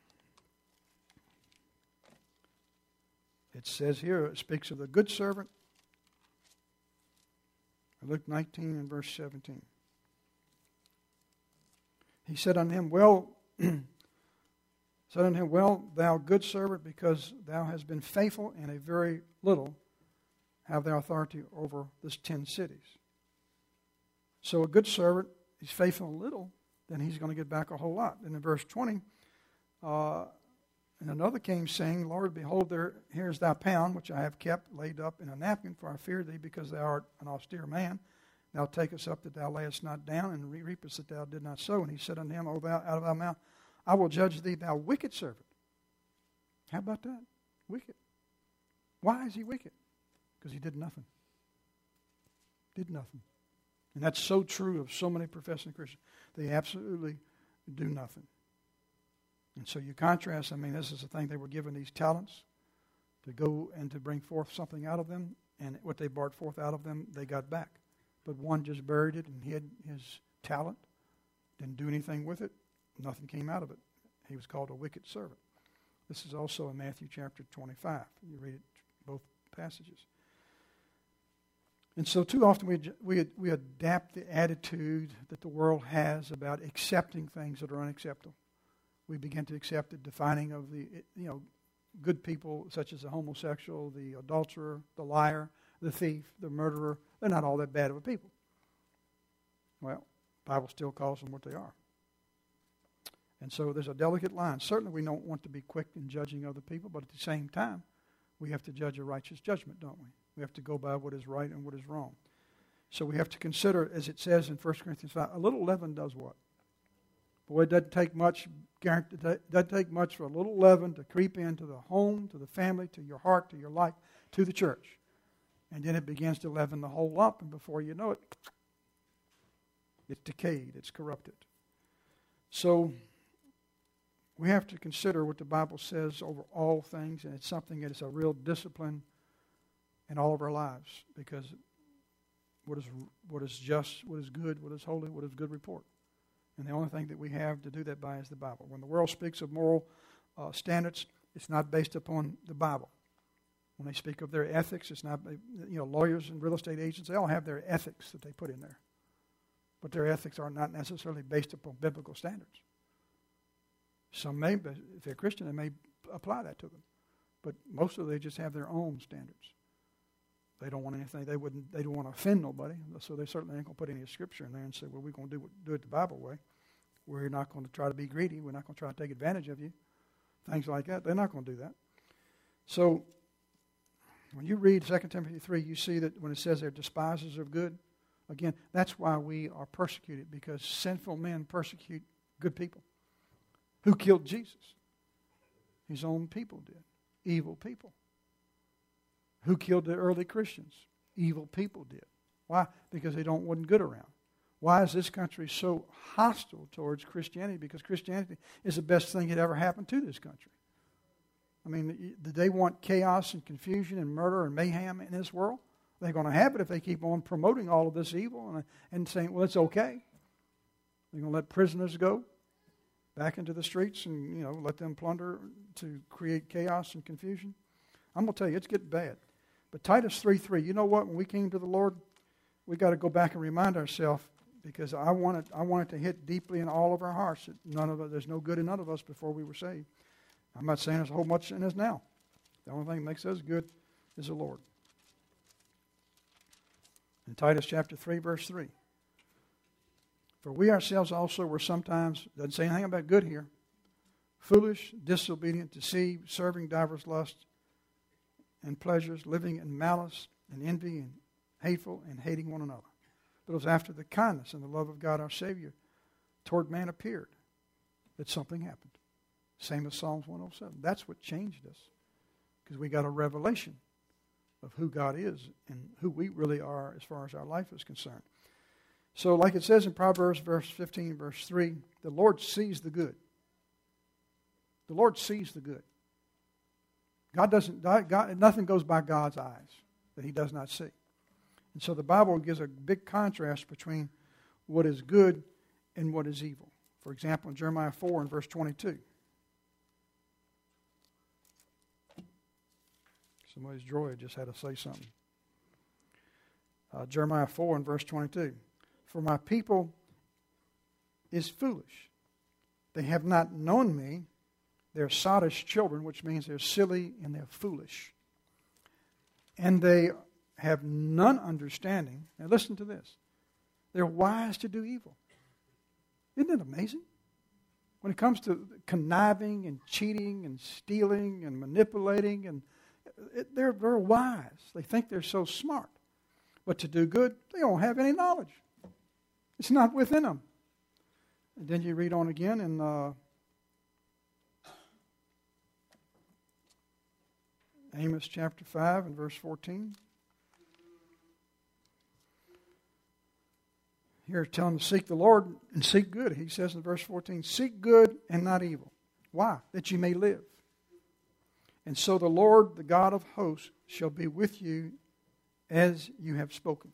it says here, it speaks of the good servant. Luke nineteen and verse seventeen. He said unto him, Well, said unto him, Well, thou good servant, because thou hast been faithful in a very little, have thou authority over this ten cities. So a good servant, he's faithful in a little, then he's going to get back a whole lot. And in verse twenty, uh, and another came saying, Lord, behold, there here is thy pound, which I have kept laid up in a napkin, for I fear thee, because thou art an austere man. Thou takest up that thou layest not down, and reapest that thou did not sow. And he said unto him, O thou, out of thy mouth, I will judge thee, thou wicked servant. How about that? Wicked. Why is he wicked? Because he did nothing. Did nothing. And that's so true of so many professing Christians. They absolutely do nothing. And so you contrast, I mean, this is the thing, they were given these talents to go and to bring forth something out of them, and what they brought forth out of them, they got back. But one just buried it and hid his talent, didn't do anything with it, nothing came out of it. He was called a wicked servant. This is also in Matthew chapter twenty-five. You read it, both passages. And so too often we, we, we adapt the attitude that the world has about accepting things that are unacceptable. We begin to accept the defining of the, you know, good people such as the homosexual, the adulterer, the liar, the thief, the murderer. They're not all that bad of a people. Well, the Bible still calls them what they are. And so there's a delicate line. Certainly we don't want to be quick in judging other people, but at the same time, we have to judge a righteous judgment, don't we? We have to go by what is right and what is wrong. So we have to consider, as it says in First Corinthians five, a little leaven does what? Boy, it doesn't take much, it doesn't take much for a little leaven to creep into the home, to the family, to your heart, to your life, to the church. And then it begins to leaven the whole lump, and before you know it, it's decayed, it's corrupted. So we have to consider what the Bible says over all things, and it's something that is a real discipline in all of our lives, because what is what is just, what is good, what is holy, what is good report. And the only thing that we have to do that by is the Bible. When the world speaks of moral uh, standards, it's not based upon the Bible. When they speak of their ethics, it's not, you know, lawyers and real estate agents, they all have their ethics that they put in there. But their ethics are not necessarily based upon biblical standards. Some may, but if they're Christian, they may apply that to them. But most of them, they just have their own standards. They don't want anything. They wouldn't. They don't want to offend nobody. So they certainly ain't going to put any scripture in there and say, "Well, we're going to do do it the Bible way. We're not going to try to be greedy. We're not going to try to take advantage of you." Things like that. They're not going to do that. So when you read Second Timothy three, you see that when it says they're despisers of good, again, that's why we are persecuted, because sinful men persecute good people. Who killed Jesus? His own people did. Evil people. Who killed the early Christians? Evil people did. Why? Because they don't want good around. Why is this country so hostile towards Christianity? Because Christianity is the best thing that ever happened to this country. I mean, do they want chaos and confusion and murder and mayhem in this world? They're going to have it if they keep on promoting all of this evil and, and saying, well, it's okay. They're going to let prisoners go back into the streets and, you know, let them plunder to create chaos and confusion. I'm going to tell you, it's getting bad. But Titus three three, you know what? When we came to the Lord, we got to go back and remind ourselves, because I want it, I want it to hit deeply in all of our hearts that none of us, there's no good in none of us before we were saved. I'm not saying there's a whole much in us now. The only thing that makes us good is the Lord. In Titus chapter three, verse three. For we ourselves also were sometimes, doesn't say anything about good here, foolish, disobedient, deceived, serving divers lusts and pleasures, living in malice and envy and hateful and hating one another. But it was after the kindness and the love of God our Savior toward man appeared that something happened. Same as Psalms one oh seven. That's what changed us, because we got a revelation of who God is and who we really are as far as our life is concerned. So like it says in Proverbs verse fifteen, verse three, the Lord sees the good. The Lord sees the good. God doesn't, God, nothing goes by God's eyes that He does not see. And so the Bible gives a big contrast between what is good and what is evil. For example, in Jeremiah four and verse twenty-two. Somebody's droid just had to say something. Uh, Jeremiah four and verse twenty-two. For my people is foolish. They have not known me. They're sottish children, which means they're silly and they're foolish. And they have none understanding. Now listen to this. They're wise to do evil. Isn't it amazing? When it comes to conniving and cheating and stealing and manipulating, and it, they're, they're wise. They think they're so smart. But to do good, they don't have any knowledge. It's not within them. And then you read on again in uh, Amos chapter five and verse fourteen. Here telling them to seek the Lord and seek good. He says in verse fourteen, seek good and not evil. Why? That you may live. And so the Lord, the God of hosts, shall be with you as you have spoken.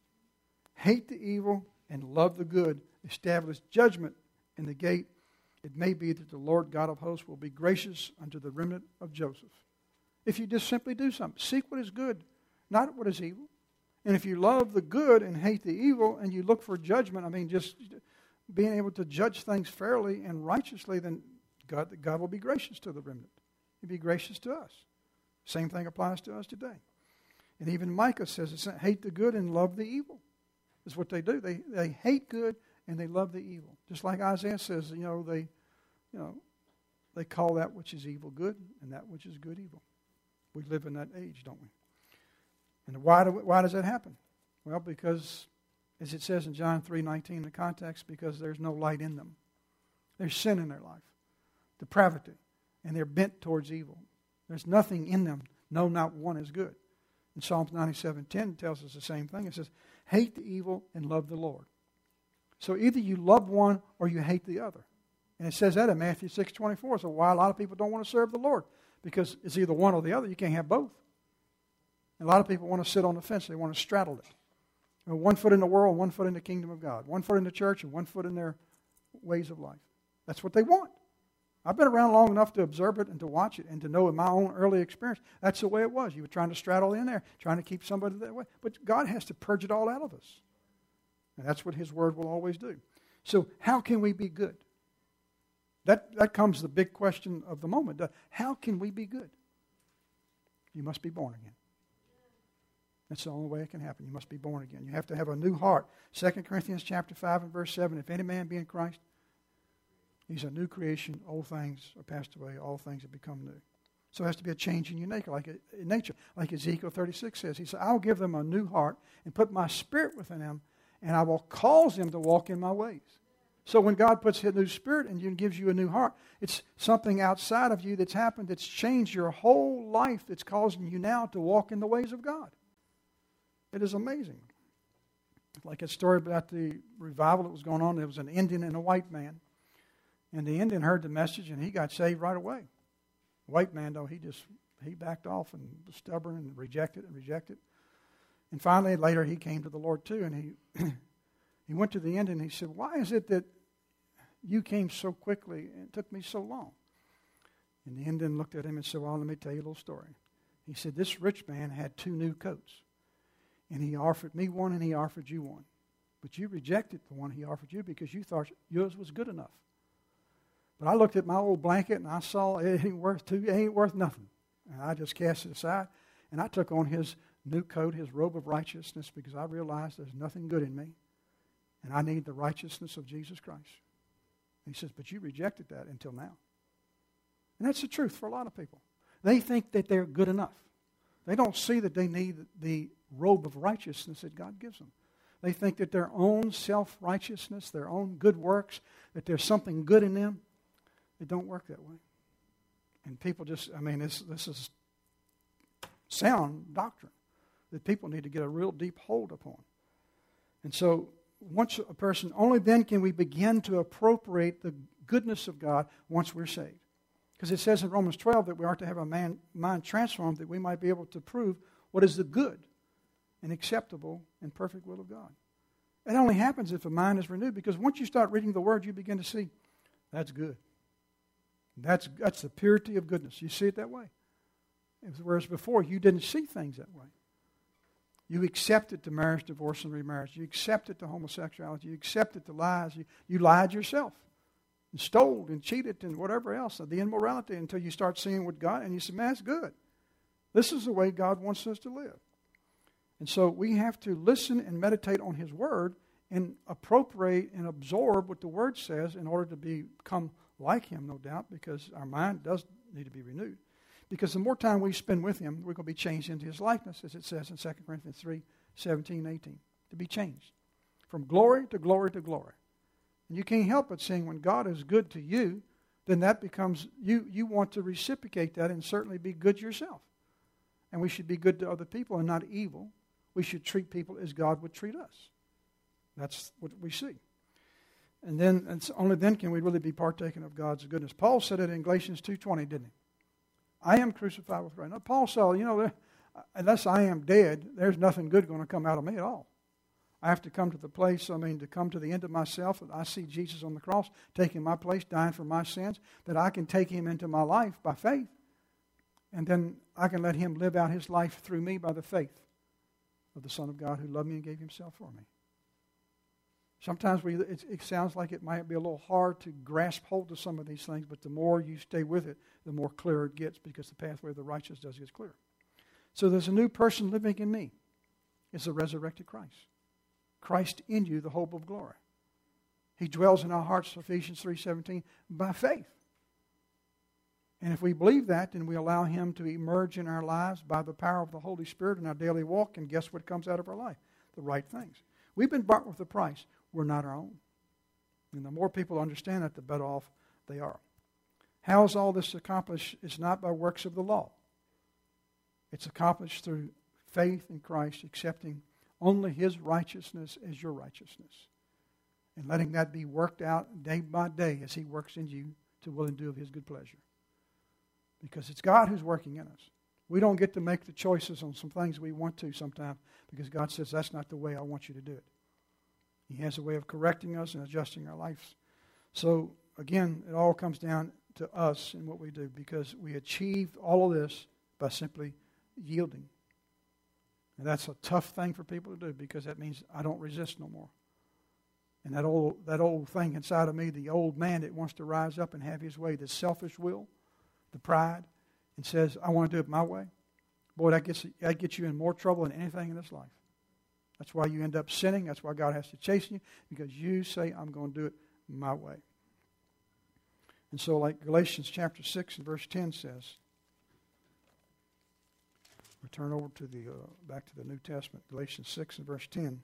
Hate the evil and love the good. Establish judgment in the gate. It may be that the Lord God of hosts will be gracious unto the remnant of Joseph. If you just simply do something, seek what is good, not what is evil. And if you love the good and hate the evil, and you look for judgment, I mean, just being able to judge things fairly and righteously, then God, God will be gracious to the remnant. He'll be gracious to us. Same thing applies to us today. And even Micah says, hate the good and love the evil. That's what they do. They they hate good and they love the evil. Just like Isaiah says, you know, they, you know, they call that which is evil good and that which is good evil. We live in that age, don't we? And why do we, why does that happen? Well, because, as it says in John three nineteen in the context, because there's no light in them. There's sin in their life, depravity, and they're bent towards evil. There's nothing in them. No, not one is good. And Psalms ninety-seven ten tells us the same thing. It says, hate the evil and love the Lord. So either you love one or you hate the other. And it says that in Matthew six twenty-four. So why a lot of people don't want to serve the Lord? Because it's either one or the other. You can't have both. And a lot of people want to sit on the fence. They want to straddle it. You know, one foot in the world, one foot in the kingdom of God. One foot in the church and one foot in their ways of life. That's what they want. I've been around long enough to observe it and to watch it and to know in my own early experience, that's the way it was. You were trying to straddle in there, trying to keep somebody that way. But God has to purge it all out of us. And that's what His Word will always do. So how can we be good? That, that comes the big question of the moment. How can we be good? You must be born again. That's the only way it can happen. You must be born again. You have to have a new heart. Second Corinthians chapter five and verse seven, if any man be in Christ, he's a new creation. Old things are passed away. All things have become new. So it has to be a change in your nature, like in nature. Like Ezekiel thirty-six says. He said, I'll give them a new heart and put my spirit within them, and I will cause them to walk in my ways. So when God puts a new spirit in you and gives you a new heart, it's something outside of you that's happened that's changed your whole life, that's causing you now to walk in the ways of God. It is amazing. Like a story about the revival that was going on. There was an Indian and a white man. And the Indian heard the message and he got saved right away. The white man, though, he just, he backed off and was stubborn and rejected and rejected. And finally, later, he came to the Lord too. And he he went to the Indian and he said, why is it that you came so quickly and it took me so long? And the Indian looked at him and said, well, let me tell you a little story. He said, this rich man had two new coats. And he offered me one and he offered you one. But you rejected the one he offered you because you thought yours was good enough. But I looked at my old blanket and I saw it ain't worth two, it ain't worth nothing. And I just cast it aside. And I took on his new coat, his robe of righteousness, because I realized there's nothing good in me. And I need the righteousness of Jesus Christ. He says, but you rejected that until now. And that's the truth for a lot of people. They think that they're good enough. They don't see that they need the robe of righteousness that God gives them. They think that their own self-righteousness, their own good works, that there's something good in them. It don't work that way. And people just, I mean, this, this is sound doctrine that people need to get a real deep hold upon. And so once a person, only then can we begin to appropriate the goodness of God once we're saved. Because it says in Romans twelve that we are to have a man, mind transformed that we might be able to prove what is the good and acceptable and perfect will of God. It only happens if a mind is renewed, because once you start reading the Word, you begin to see, that's good. That's, that's the purity of goodness. You see it that way. Whereas before, you didn't see things that way. You accepted the marriage, divorce, and remarriage. You accepted the homosexuality. You accepted the lies. You, you lied yourself and stole and cheated and whatever else, the immorality, until you start seeing what God, and you say, man, that's good. This is the way God wants us to live. And so we have to listen and meditate on His Word and appropriate and absorb what the Word says in order to become like Him, no doubt, because our mind does need to be renewed. Because the more time we spend with Him, we're going to be changed into His likeness, as it says in Second Corinthians three, seventeen, eighteen. To be changed. From glory to glory to glory. And you can't help but seeing when God is good to you, then that becomes, you, you want to reciprocate that and certainly be good yourself. And we should be good to other people and not evil. We should treat people as God would treat us. That's what we see. And then, it's only then can we really be partaking of God's goodness. Paul said it in Galatians two twenty, didn't he? I am crucified with Christ. Now, Paul said, you know, unless I am dead, there's nothing good going to come out of me at all. I have to come to the place, I mean, to come to the end of myself, that I see Jesus on the cross, taking my place, dying for my sins, that I can take Him into my life by faith. And then I can let Him live out His life through me by the faith of the Son of God who loved me and gave Himself for me. Sometimes we, it, it sounds like it might be a little hard to grasp hold of some of these things, but the more you stay with it, the more clear it gets, because the pathway of the righteous does get clear. So there's a new person living in me. It's the resurrected Christ. Christ in you, the hope of glory. He dwells in our hearts, Ephesians three seventeen, by faith. And if we believe that, then we allow Him to emerge in our lives by the power of the Holy Spirit in our daily walk, and guess what comes out of our life? The right things. We've been bought with a price. We're not our own. And the more people understand that, the better off they are. How is all this accomplished? It's not by works of the law. It's accomplished through faith in Christ, accepting only His righteousness as your righteousness, and letting that be worked out day by day as He works in you to will and do of His good pleasure. Because it's God who's working in us. We don't get to make the choices on some things we want to sometimes, because God says, that's not the way I want you to do it. He has a way of correcting us and adjusting our lives. So, again, it all comes down to us and what we do, because we achieved all of this by simply yielding. And that's a tough thing for people to do, because that means I don't resist no more. And that old, that old thing inside of me, the old man that wants to rise up and have his way, the selfish will, the pride, and says, I want to do it my way. boy, that gets, that gets you in more trouble than anything in this life. That's why you end up sinning. That's why God has to chasten you, because you say, I'm going to do it my way. And so like Galatians chapter six and verse ten says, we turn over to the uh, back to the New Testament, Galatians six and verse ten.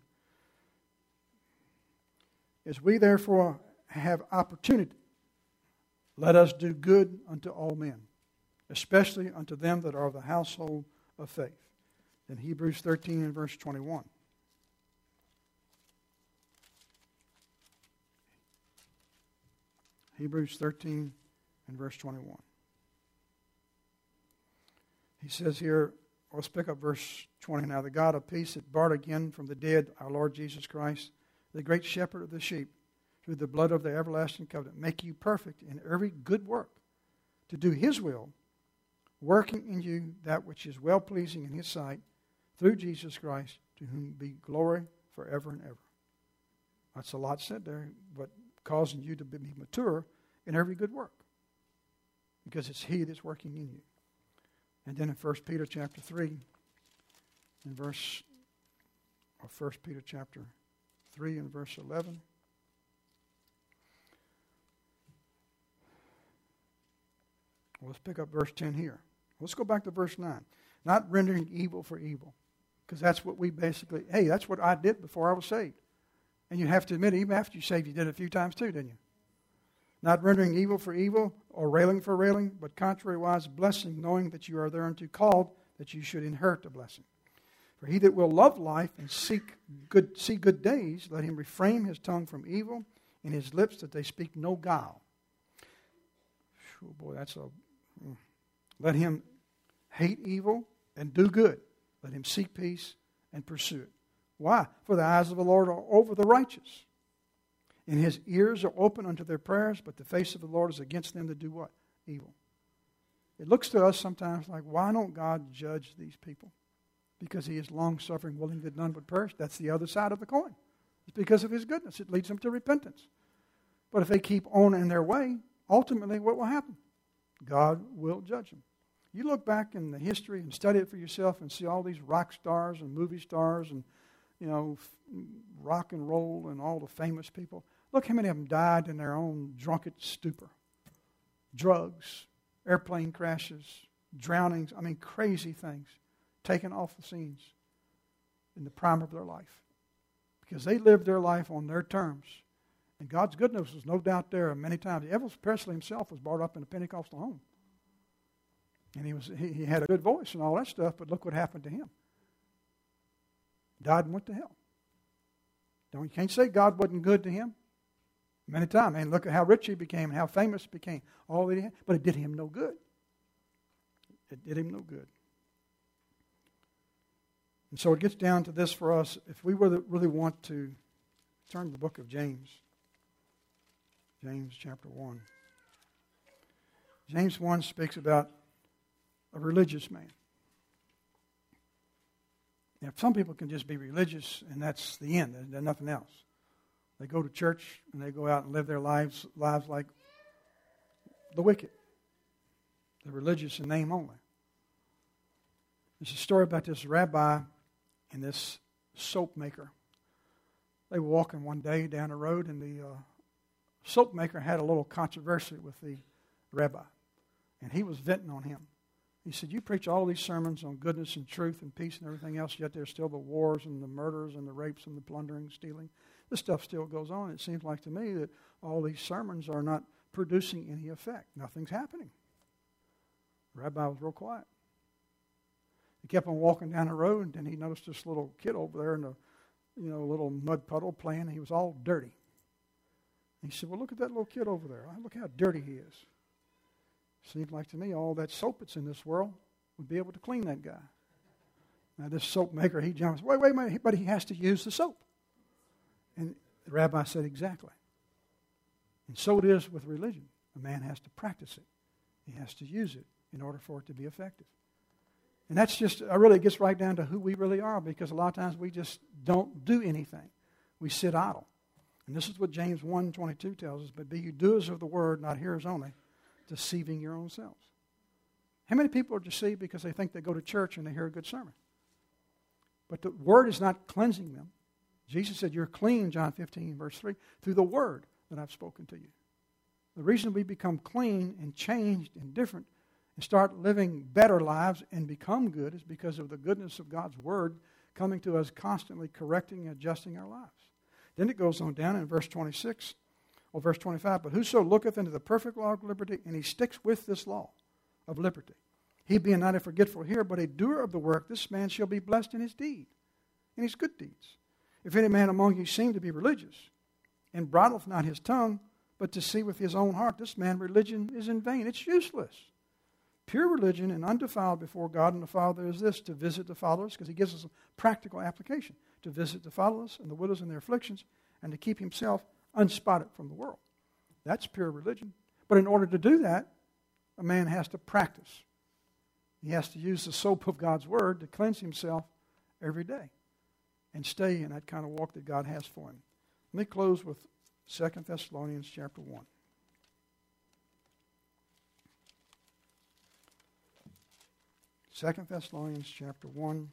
As we therefore have opportunity, let us do good unto all men, especially unto them that are of the household of faith. In Hebrews thirteen and verse twenty-one. Hebrews thirteen and verse twenty-one. He says here, let's pick up verse twenty now. The God of peace that brought again from the dead our Lord Jesus Christ, the great shepherd of the sheep, through the blood of the everlasting covenant, make you perfect in every good work, to do His will, working in you that which is well-pleasing in His sight, through Jesus Christ, to whom be glory forever and ever. That's a lot said there, but causing you to be mature in every good work, because it's He that's working in you. And then in First Peter chapter three, in verse, or First Peter chapter three and verse eleven, well, let's pick up verse ten here. Let's go back to verse nine. Not rendering evil for evil, because that's what we basically, hey, that's what I did before I was saved. And you have to admit, even after you saved, you did it a few times too, didn't you? Not rendering evil for evil, or railing for railing, but contrariwise blessing, knowing that you are thereunto called, that you should inherit the blessing. For he that will love life and seek good, see good days, let him refrain his tongue from evil, and his lips that they speak no guile. Oh boy, that's a... Let him hate evil and do good. Let him seek peace and pursue it. Why? For the eyes of the Lord are over the righteous, and His ears are open unto their prayers, but the face of the Lord is against them that do what? Evil. It looks to us sometimes like, why don't God judge these people? Because He is long-suffering, willing that none would perish. That's the other side of the coin. It's because of His goodness. It leads them to repentance. But if they keep on in their way, ultimately what will happen? God will judge them. You look back in the history and study it for yourself and see all these rock stars and movie stars and, you know, rock and roll and all the famous people. Look how many of them died in their own drunken stupor. Drugs, airplane crashes, drownings, I mean crazy things taken off the scenes in the prime of their life. Because they lived their life on their terms. And God's goodness was no doubt there many times. Elvis Presley himself was brought up in a Pentecostal home. And he was he, he had a good voice and all that stuff, but look what happened to him. Died and went to hell. Don't, you can't say God wasn't good to him. Many times. And look at how rich he became and how famous he became. All that he had. But it did him no good. It did him no good. And so it gets down to this for us. If we really, really want to turn to the book of James. James chapter one. James one speaks about a religious man. Now, some people can just be religious and that's the end. There's nothing else. They go to church and they go out and live their lives lives like the wicked. They're religious in name only. There's a story about this rabbi and this soap maker. They were walking one day down the road and the uh, soap maker had a little controversy with the rabbi. And he was venting on him. He said, you preach all these sermons on goodness and truth and peace and everything else, yet there's still the wars and the murders and the rapes and the plundering, stealing. This stuff still goes on. It seems like to me that all these sermons are not producing any effect. Nothing's happening. The rabbi was real quiet. He kept on walking down the road, and then he noticed this little kid over there in a you know, little mud puddle playing. He was all dirty. He said, well, look at that little kid over there. Look how dirty he is. Seems like to me all that soap that's in this world would be able to clean that guy. Now this soap maker, he jumps, wait, wait a minute, but he has to use the soap. And the rabbi said, exactly. And so it is with religion. A man has to practice it. He has to use it in order for it to be effective. And that's just, I really gets right down to who we really are, because a lot of times we just don't do anything. We sit idle. And this is what James one twenty-two tells us, but be you doers of the word, not hearers only, deceiving your own selves. How many people are deceived because they think they go to church and they hear a good sermon? But the Word is not cleansing them. Jesus said, you're clean, John fifteen, verse three, through the Word that I've spoken to you. The reason we become clean and changed and different and start living better lives and become good is because of the goodness of God's Word coming to us constantly, correcting and adjusting our lives. Then it goes on down in verse twenty-six, or verse twenty-five, but whoso looketh into the perfect law of liberty, and he sticks with this law of liberty, he being not a forgetful hearer, but a doer of the work, this man shall be blessed in his deed, in his good deeds. If any man among you seem to be religious, and bridleth not his tongue, but deceiveth with his own heart, this man religion is in vain. It's useless. Pure religion and undefiled before God and the Father is this, to visit the fatherless, because he gives us a practical application, to visit the fatherless and the widows in their afflictions, and to keep himself unspotted from the world. That's pure religion. But in order to do that, a man has to practice. He has to use the soap of God's Word to cleanse himself every day and stay in that kind of walk that God has for him. Let me close with Second Thessalonians chapter one. Second Thessalonians chapter one,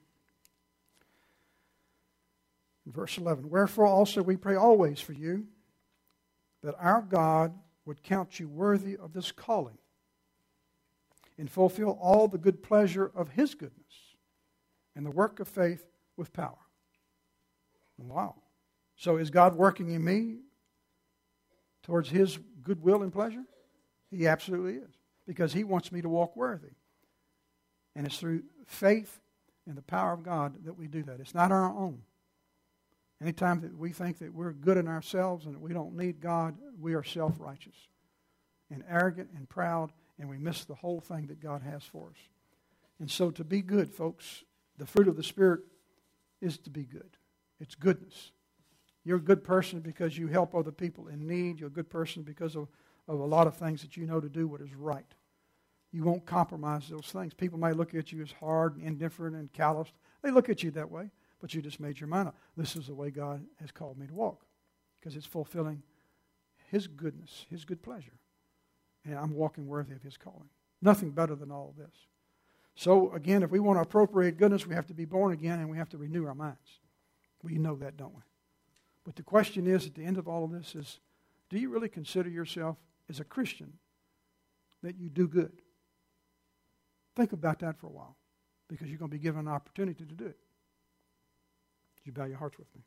verse eleven. Wherefore also we pray always for you, that our God would count you worthy of this calling, and fulfill all the good pleasure of His goodness, and the work of faith with power. Wow. So is God working in me towards His goodwill and pleasure? He absolutely is, because He wants me to walk worthy. And it's through faith and the power of God that we do that. It's not our own. Anytime that we think that we're good in ourselves and that we don't need God, we are self-righteous and arrogant and proud, and we miss the whole thing that God has for us. And so to be good, folks, the fruit of the Spirit is to be good. It's goodness. You're a good person because you help other people in need. You're a good person because of, of a lot of things that you know to do what is right. You won't compromise those things. People may look at you as hard and indifferent and calloused. They look at you that way, but you just made your mind up. This is the way God has called me to walk, because it's fulfilling His goodness, His good pleasure. And I'm walking worthy of His calling. Nothing better than all of this. So, again, if we want to appropriate goodness, we have to be born again and we have to renew our minds. We know that, don't we? But the question is, at the end of all of this, is do you really consider yourself as a Christian that you do good? Think about that for a while, because you're going to be given an opportunity to do it. Would you bow your hearts with me?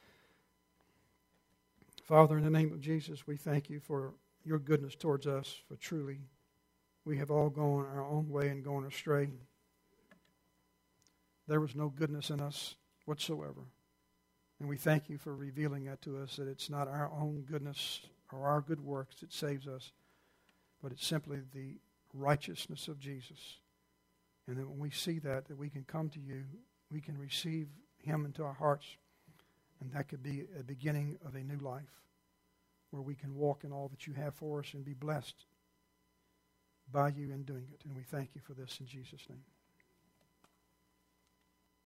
Father, in the name of Jesus, we thank you for your goodness towards us, for truly we have all gone our own way and gone astray. There was no goodness in us whatsoever. And we thank you for revealing that to us, that it's not our own goodness or our good works that saves us, but it's simply the righteousness of Jesus. And that when we see that, that we can come to you, we can receive Him into our hearts, and that could be a beginning of a new life where we can walk in all that you have for us and be blessed by you in doing it. And we thank you for this in Jesus' name.